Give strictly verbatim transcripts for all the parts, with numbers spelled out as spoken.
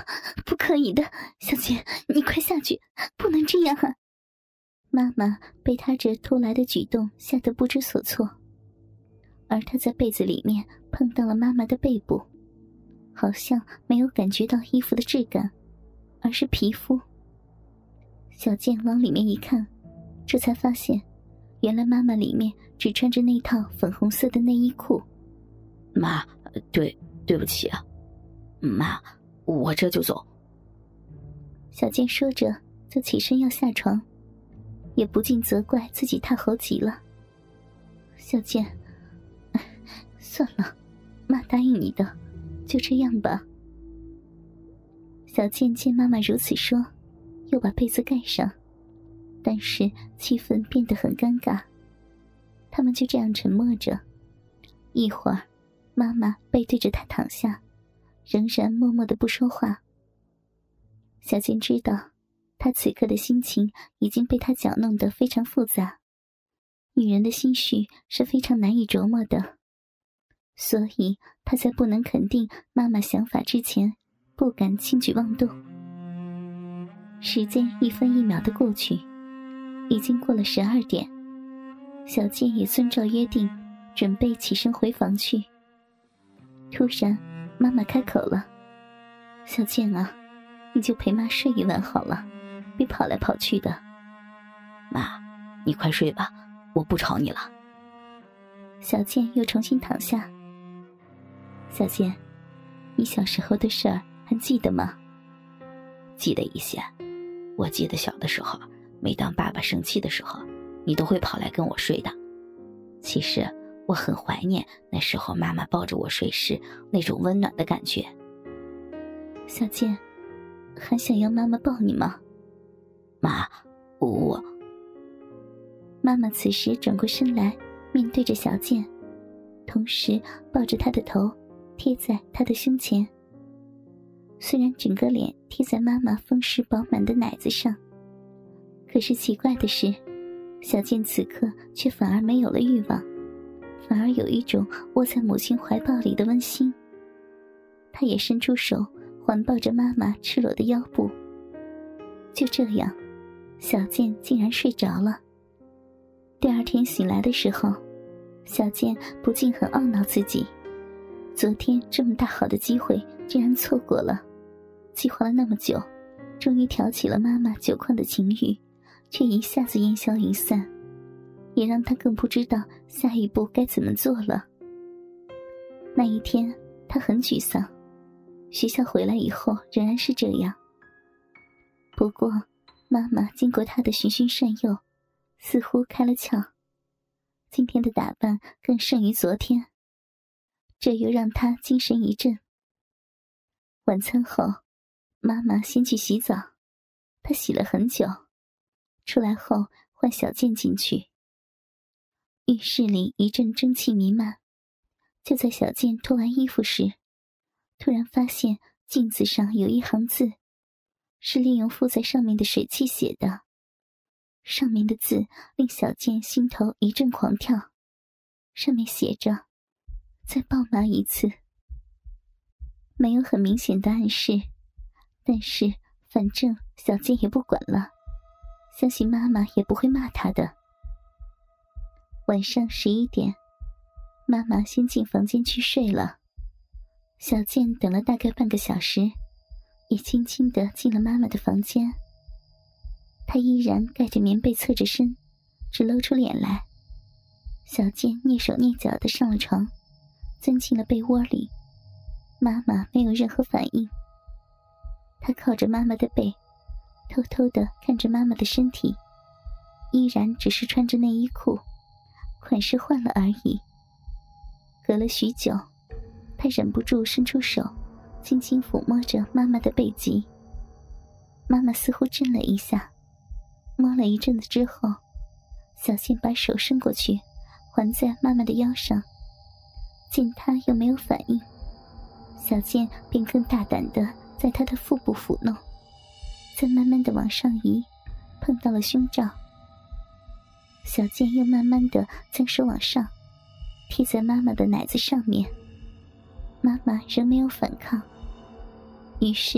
不可以的，小健，你快下去，不能这样啊！妈妈被他这突来的举动吓得不知所措，而他在被子里面碰到了妈妈的背部，好像没有感觉到衣服的质感，而是皮肤。小健往里面一看，这才发现原来妈妈里面只穿着那套粉红色的内衣裤。 妈，对对不起啊，妈，我这就走。 小健说着就起身要下床，也不禁责怪自己太猴急了。小健，算了，妈答应你的，就这样吧。小健见妈妈如此说，又把被子盖上，但是气氛变得很尴尬。他们就这样沉默着，一会儿妈妈背对着他躺下，仍然默默地不说话。小健知道他此刻的心情已经被他搅弄得非常复杂，女人的心绪是非常难以琢磨的，所以他在不能肯定妈妈想法之前不敢轻举妄动。时间一分一秒的过去，已经过了十二点，小健也遵照约定准备起身回房去。突然妈妈开口了，小健啊，你就陪妈睡一晚好了，别跑来跑去的。 妈，你快睡吧，我不吵你了。 小健又重新躺下。小健，你小时候的事儿还记得吗？ 记得一些，我记得小的时候，每当爸爸生气的时候，你都会跑来跟我睡的。其实我很怀念那时候妈妈抱着我睡时那种温暖的感觉。 小健，还想要妈妈抱你吗？ 妈，我…… 妈妈此时转过身来，面对着小健，同时抱着他的头贴在他的胸前。虽然整个脸贴在妈妈丰实饱满的奶子上，可是奇怪的是，小健此刻却反而没有了欲望，反而有一种窝在母亲怀抱里的温馨。他也伸出手环抱着妈妈赤裸的腰部。就这样，小健竟然睡着了。第二天醒来的时候，小健不禁很懊恼自己，昨天这么大好的机会竟然错过了，计划了那么久，终于挑起了妈妈久旷的情欲，却一下子烟消云散，也让他更不知道下一步该怎么做了。那一天他很沮丧，学校回来以后仍然是这样。不过妈妈经过他的循循善诱，似乎开了窍，今天的打扮更胜于昨天，这又让他精神一振。晚餐后，妈妈先去洗澡，她洗了很久，出来后换小健进去。浴室里一阵蒸汽弥漫，就在小健脱完衣服时，突然发现镜子上有一行字，是利用附在上面的水汽写的。上面的字令小健心头一阵狂跳，上面写着再抱妈一次。没有很明显的暗示，但是反正小健也不管了，相信妈妈也不会骂他的。晚上十一点，妈妈先进房间去睡了。小健等了大概半个小时，也轻轻地进了妈妈的房间。他依然盖着棉被侧着身，只露出脸来。小健蹑手蹑脚地上了床，钻进了被窝里。妈妈没有任何反应。他靠着妈妈的背，偷偷地看着妈妈的身体，依然只是穿着内衣裤，款式换了而已。隔了许久，他忍不住伸出手，轻轻抚摸着妈妈的背脊。妈妈似乎震了一下，摸了一阵子之后，小健把手伸过去，环在妈妈的腰上。见她又没有反应，小健便更大胆地在她的腹部抚弄，再慢慢地往上移，碰到了胸罩。小健又慢慢地将手往上，贴在妈妈的奶子上面。妈妈仍没有反抗，于是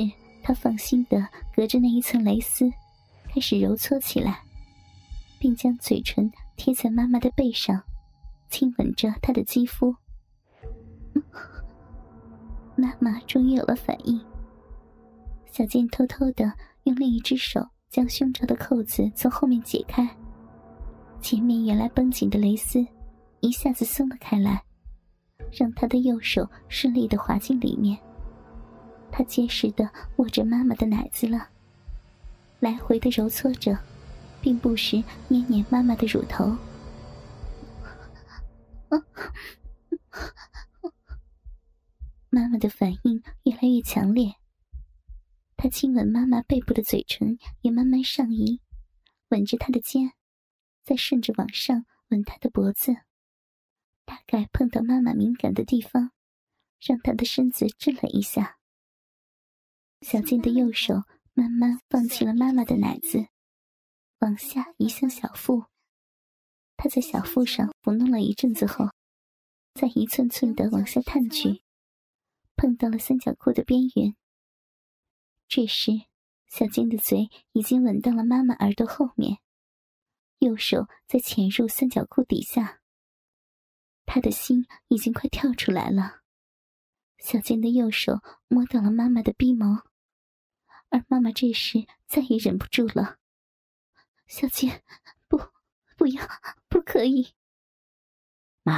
他放心地隔着那一层蕾丝开始揉搓起来，并将嘴唇贴在妈妈的背上，亲吻着她的肌肤。妈妈终于有了反应，小健偷偷地用另一只手将胸罩的扣子从后面解开，前面原来绷紧的蕾丝一下子松了开来，让他的右手顺利地滑进里面。他结实地握着妈妈的奶子了，来回地揉搓着，并不时捏捏妈妈的乳头。妈妈的反应越来越强烈，她亲吻妈妈背部的嘴唇也慢慢上移，吻着她的肩，再顺着往上吻她的脖子，大概碰到妈妈敏感的地方，让她的身子震了一下。小健的右手慢慢放弃了妈妈的奶子，往下移向小腹。他在小腹上抚弄了一阵子后，再一寸寸地往下探去，碰到了三角裤的边缘。这时小健的嘴已经吻到了妈妈耳朵后面，右手再潜入三角裤底下。他的心已经快跳出来了。小健的右手摸到了妈妈的逼毛，而妈妈这时再也忍不住了。小健，不，不要，不可以。 妈。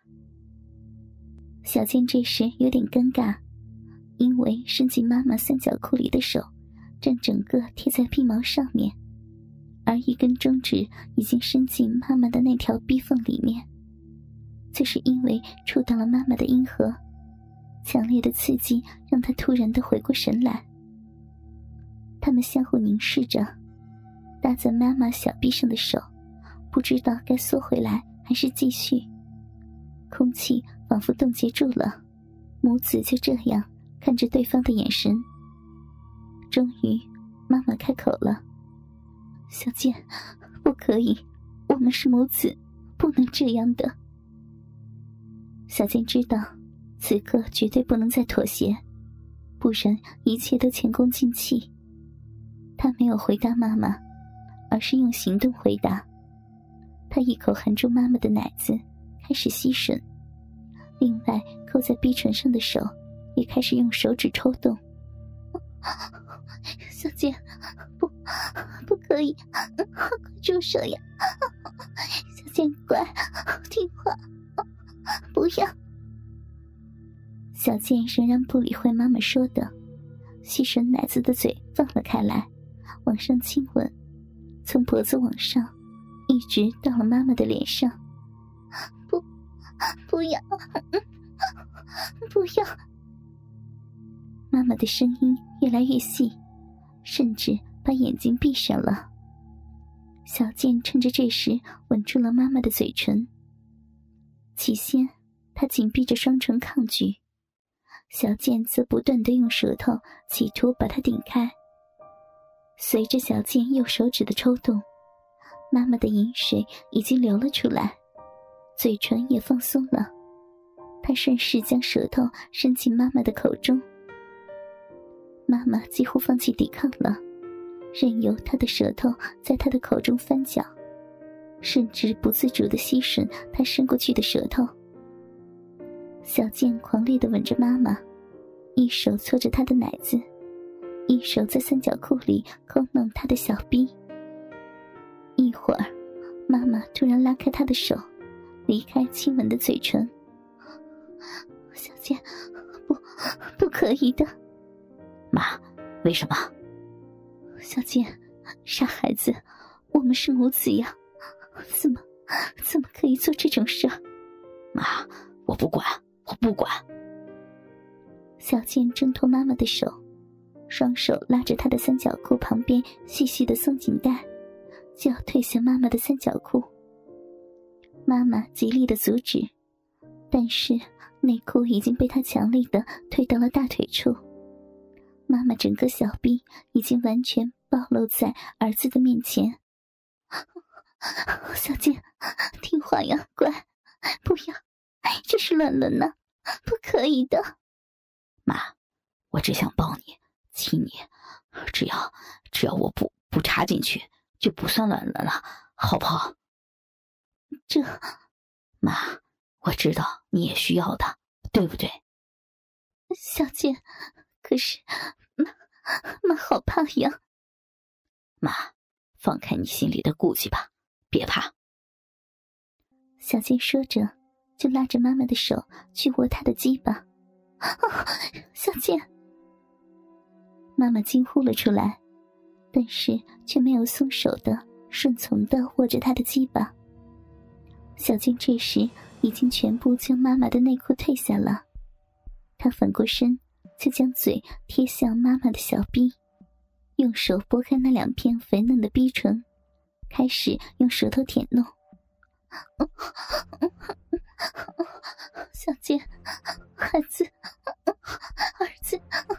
小健这时有点尴尬，因为伸进妈妈三角裤里的手正整个贴在逼毛上面，而一根中指已经伸进妈妈的那条逼缝里面。就是因为触到了妈妈的阴核，强烈的刺激让他突然地回过神来。他们相互凝视着，搭在妈妈小臂上的手不知道该缩回来还是继续，空气仿佛冻结住了，母子就这样看着对方的眼神。终于妈妈开口了：小健，不可以，我们是母子，不能这样的。小健知道此刻绝对不能再妥协，不然一切都前功尽弃。他没有回答妈妈，而是用行动回答。他一口含住妈妈的奶子，开始吸吮，另外扣在逼唇上的手也开始用手指抽动。小健，不，不可以，快住手呀！小健乖，听话，不要。小健仍然不理会妈妈说的，吸吮奶子的嘴放了开来，往上亲吻，从脖子往上一直到了妈妈的脸上。不，不要，不要。妈妈的声音越来越细，甚至把眼睛闭上了。小健趁着这时吻住了妈妈的嘴唇。起先他紧闭着双唇抗拒，小健则不断地用舌头企图把它顶开。随着小健右手指的抽动，妈妈的饮水已经流了出来，嘴唇也放松了。他顺势将舌头伸进妈妈的口中。妈妈几乎放弃抵抗了，任由他的舌头在他的口中翻搅，甚至不自主地吸吮他伸过去的舌头。小健狂烈地吻着妈妈，一手搓着她的奶子，一手在三角裤里抠弄她的小臂。一会儿，妈妈突然拉开他的手，离开亲吻的嘴唇。小健，不，不可以的。 妈，为什么？ 小健，傻孩子，我们是母子呀，怎么怎么可以做这种事？ 妈，我不管，我不管。 小健挣脱妈妈的手，双手拉着她的三角裤旁边细细的松紧带，就要褪下妈妈的三角裤。妈妈极力的阻止，但是内裤已经被他强力的推到了大腿处。妈妈整个小臂已经完全暴露在儿子的面前。小健，听话呀，乖，不要，这是乱伦呢，不可以的。 妈，我只想抱你，亲你， 只要只要我不不插进去，就不算乱伦了，好不好？ 这， 妈，我知道你也需要的，对不对？ 小健，可是妈妈好怕呀。 妈，放开你心里的顾忌吧，别怕。 小健说着，就拉着妈妈的手去握她的鸡巴。啊，小健！妈妈惊呼了出来，但是却没有松手的，顺从的握着她的鸡巴。小健这时已经全部将妈妈的内裤褪下了，他反过身，就将嘴贴向妈妈的小逼，用手拨开那两片肥嫩的逼唇，开始用舌头舔弄。小健，孩子，儿子。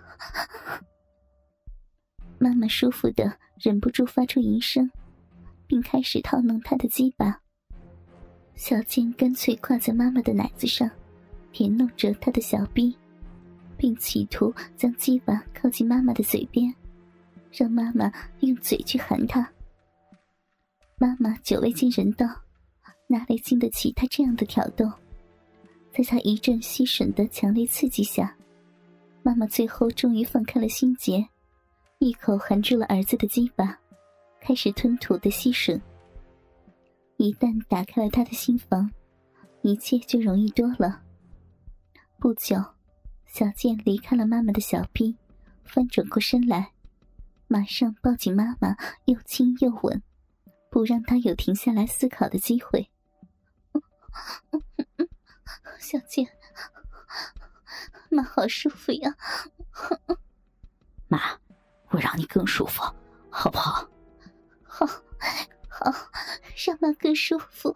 妈妈舒服的忍不住发出淫声，并开始套弄她的鸡巴。小健干脆挂在妈妈的奶子上，舔弄着她的小逼，并企图将鸡巴靠近妈妈的嘴边，让妈妈用嘴去含她。妈妈久未见人道，哪里经得起他这样的挑逗？在他一阵吸吮的强烈刺激下，妈妈最后终于放开了心结，一口含住了儿子的鸡巴，开始吞吐的吸吮。一旦打开了他的心房，一切就容易多了。不久，小健离开了妈妈的小臂，翻转过身来，马上抱紧妈妈，又亲又吻，不让她有停下来思考的机会。小健，妈好舒服呀。 妈，我让你更舒服，好不好？ 好，好，让妈更舒服。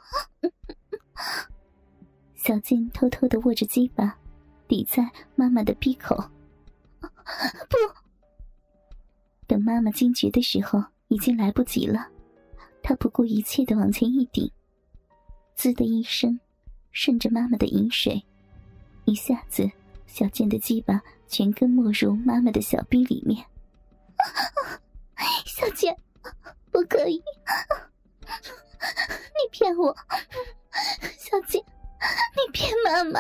小健偷偷地握着鸡巴，抵在妈妈的闭口。不！等妈妈惊觉的时候，已经来不及了。她不顾一切地往前一顶，滋的一声，顺着妈妈的饮水，一下子小健的鸡巴全根没入妈妈的小逼里面。小健，不可以，你骗我，小健，你骗妈妈。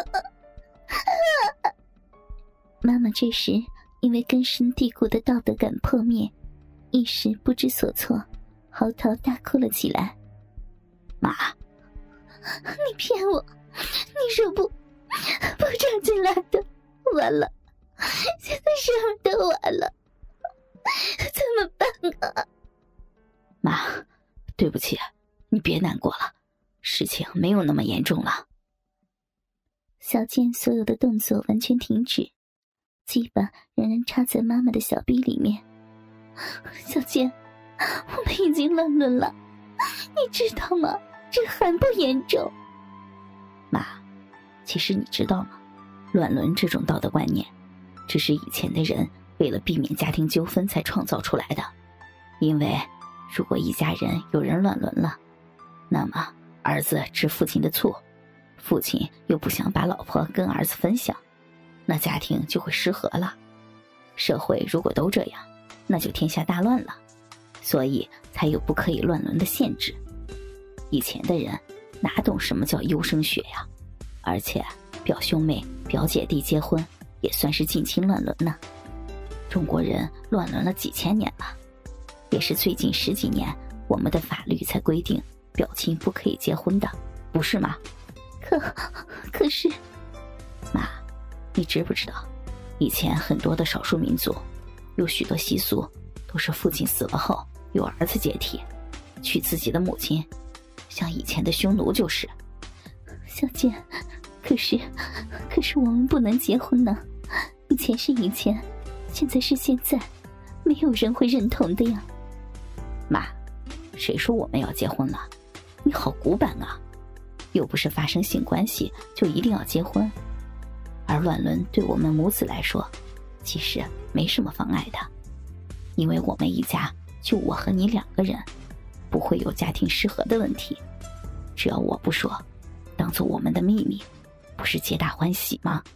妈妈这时因为根深蒂固的道德感破灭，一时不知所措，嚎啕大哭了起来。 妈， 你骗我，你说不不插进来的，完了，现在什么都完了，怎么办啊？ 妈，对不起，你别难过了，事情没有那么严重了。 小健所有的动作完全停止，鸡巴仍然插在妈妈的小臂里面。小健，我们已经乱伦了，你知道吗？这还不严重。 妈，其实你知道吗？乱伦这种道德观念，只是以前的人为了避免家庭纠纷才创造出来的。因为如果一家人有人乱伦了，那么儿子知父亲的错，父亲又不想把老婆跟儿子分享，那家庭就会失和了。社会如果都这样，那就天下大乱了。所以才有不可以乱伦的限制。以前的人哪懂什么叫优生学呀？而且表兄妹、表姐弟结婚也算是近亲乱伦呢。中国人乱伦了几千年了，也是最近十几年我们的法律才规定表亲不可以结婚的，不是吗？ 可可是， 妈，你知不知道，以前很多的少数民族有许多习俗都是父亲死了后由儿子接替，娶自己的母亲，像以前的匈奴就是。 小健，可是可是我们不能结婚呢，以前是以前，现在是现在，没有人会认同的呀。 妈，谁说我们要结婚了？你好古板啊，又不是发生性关系就一定要结婚。而乱伦对我们母子来说其实没什么妨碍的，因为我们一家就我和你两个人，不会有家庭失和的问题。只要我不说，当做我们的秘密，不是皆大欢喜吗？